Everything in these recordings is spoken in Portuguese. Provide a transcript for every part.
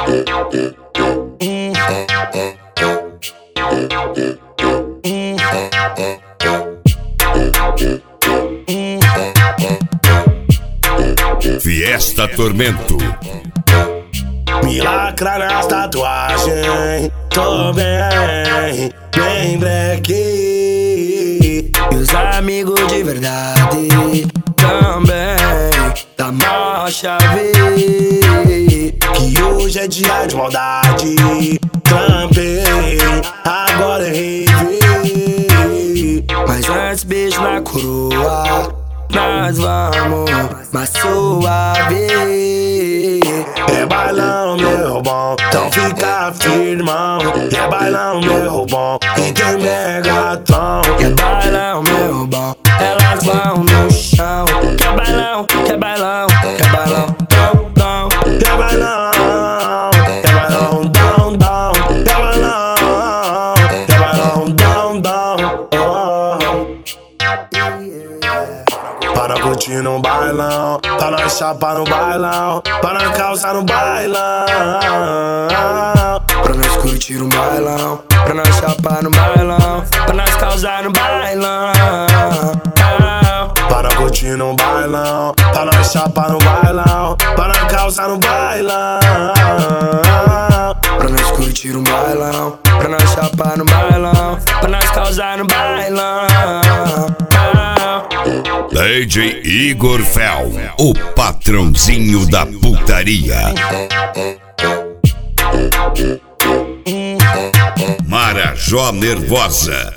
Fiesta Tormento. Me lacra nas tatuagens, tô bem, bem black. E os amigos de verdade também, da maior chave. Que hoje é dia de maldade, trampei, agora é rave. Mas antes beijo na coroa, nós vamos mais suave. É bailão, meu bom, então fica firmão. É bailão, meu bom, e tem Megatron. É bailão, meu bom, elas vão no chão. Quer bailão, quer bailão, quer bailão, dom, dom. Quer bailão, quer bailão, dom, dom. Quer bailão, quer bailão, dom, dom. Para curtir no bailão, pra nós chapar no bailão, pra nós calçar no bailão. Pra nós curtir no bailão, pra nós chapar no bailão, pra nós causar no bailão. Para curtir no bailão, pra nós chapar no bailão, pra nós calçar no bailão. Pra nós curtir no bailão, pra nós chapar no bailão, pra nós causar no bailão. DJ Igor Fel, o patrãozinho da putaria. Marajó Nervosa.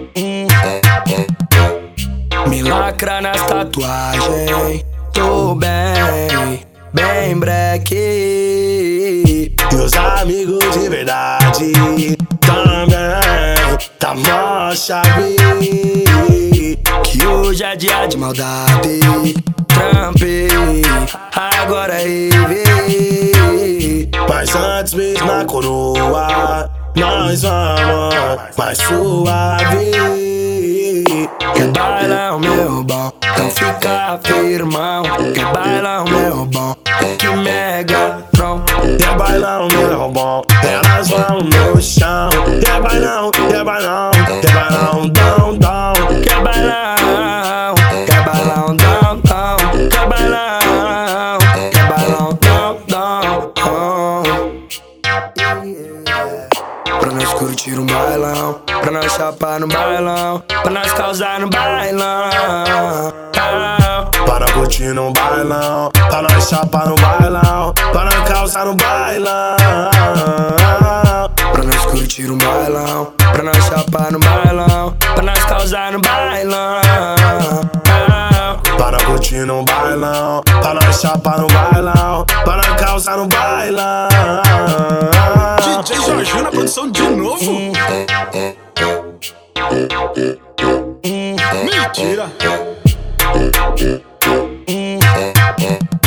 Me lacra nas tatuagens, tô bem, bem breque. E os amigos de verdade também, tá mó chave. Que hoje é dia de maldade, trampei, agora é rave. Mas antes beijo na coroa, nós vamos mais suave. Quer bailão, meu bom, então fica firmão. Quer bailão, meu bom, que Megatron. Quer bailão, meu bom, elas vão no chão. Quer bailão, quer bailão, quer bailão, dom, dom. Quer bailão, quer bailão, dom, dom. Quer bailão, quer bailão, dom, dom. Pra nós curtir um bailão, pra nós chapar no bailão, pra nós causar no bailão. Para curtir no bailão, pra nós chapar no bailão, pra nós causar no bailão. Pra nós curtir um bailão, pra nós chapar no bailão, pra nós causar no bailão. Para curtir no bailão, pra nós chapar no bailão, pra nós causar no bailão. DJ Jorginho na produção de novo. Mentira.